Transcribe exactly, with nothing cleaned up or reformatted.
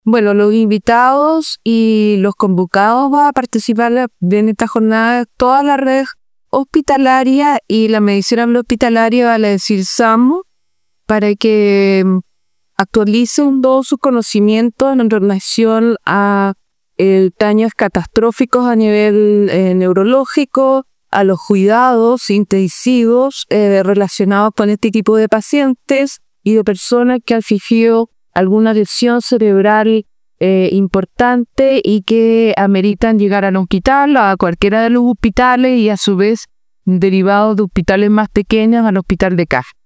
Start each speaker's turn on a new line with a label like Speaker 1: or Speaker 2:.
Speaker 1: Bueno, los invitados y los convocados va a participar en esta jornada toda la red hospitalaria y la medicina hospitalaria, vale decir SAMU, para que actualicen todos sus conocimientos en relación a eh, daños catastróficos a nivel eh, neurológico, a los cuidados intensivos eh, relacionados con este tipo de pacientes y de personas que han sufrido alguna lesión cerebral eh, importante y que ameritan llegar al hospital, a cualquiera de los hospitales y a su vez derivados de hospitales más pequeños al hospital de Caja.